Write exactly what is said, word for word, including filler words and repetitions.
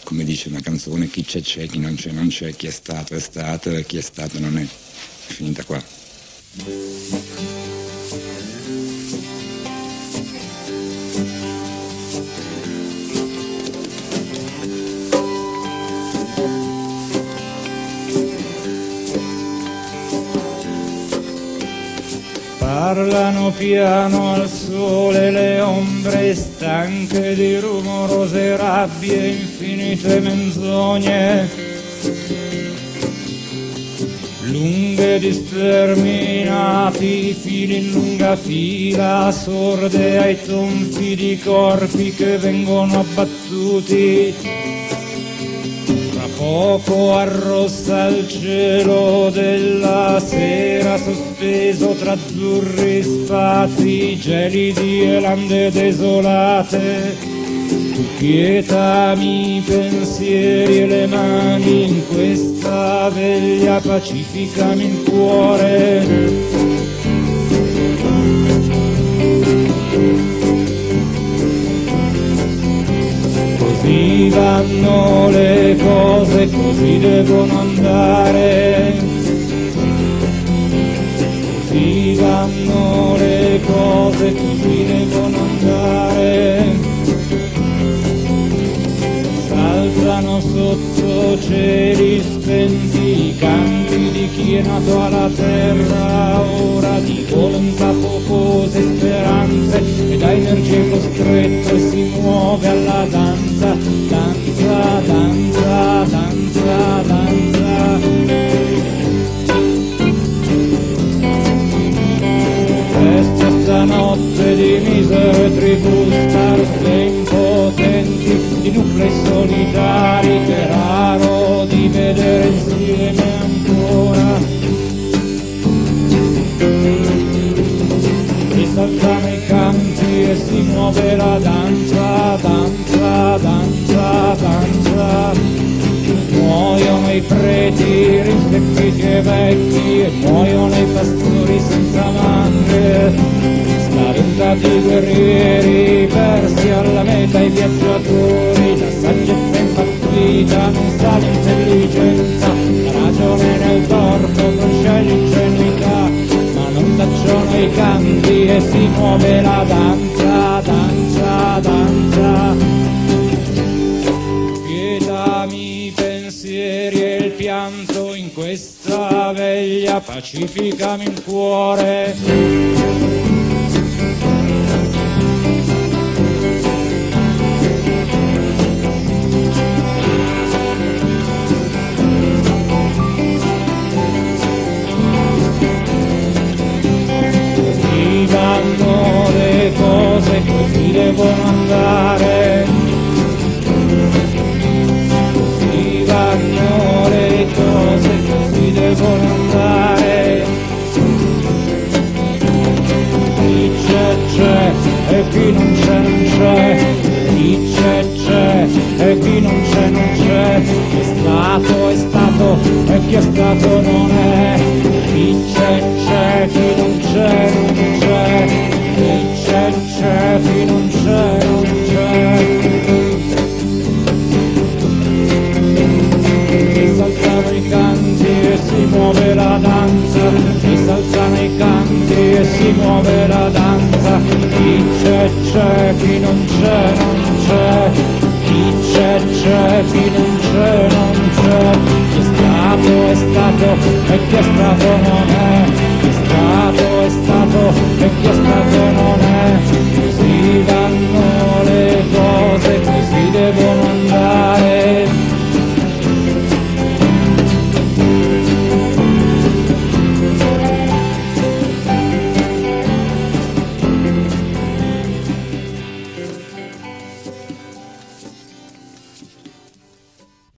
come dice una canzone, chi c'è c'è, chi non c'è non c'è, chi è stato è stato e chi è stato non è. È finita qua. Parlano piano al sole le ombre stanche di rumorose rabbie, infinite menzogne, lunghe di sterminati, fili in lunga fila, sorde ai tonfi di corpi che vengono abbattuti. Poco arrossa il cielo della sera, sospeso tra azzurri spazi gelidi e lande desolate. Tu quietami i pensieri e le mani in questa veglia, pacificami il cuore. Così vanno le cose, così devono andare. Così vanno le cose, così devono andare. S'alzano sotto cieli spenti i canti di chi è nato alla terra, ora di volontà focose speranze, e da energie costrette si muove alla danza. Danza, danza, danza, danza. Festa stanotte di misere tribù sparse impotenti, di nuclei solitari che è raro di vedere insieme ancora. Risalzano i canti e si muove la danza, danza, danza, danza. Muoiono i preti rinsecchiti e vecchi, e muoiono i pastori senza manche, spaventati guerrieri persi alla meta, i viaggiatori. La saggezza impazzita non sa l'intelligenza, la ragione nel torto non c'è l'ingenuità, ma non tacciono i canti e si muove la danza, danza, danza. Quietami i pensieri e il pianto in questa veglia, pacificami il cuore. Così vanno le cose, così devono andare. Così vanno le cose, così devono andare. Chi c'è c'è e chi non c'è non c'è, chi c'è c'è e chi non c'è non c'è, chi è stato è stato e chi è stato non è, chi c'è c'è, chi non c'è non c'è, chi c'è c'è, chi non c'è non c'è. Risalzano i canti e si muove la danza, risalzano i canti e si muove la danza. Chi c'è c'è, chi non c'è non c'è, chi c'è c'è, chi non c'è non c'è, chi è stato è stato e chi è stato non è.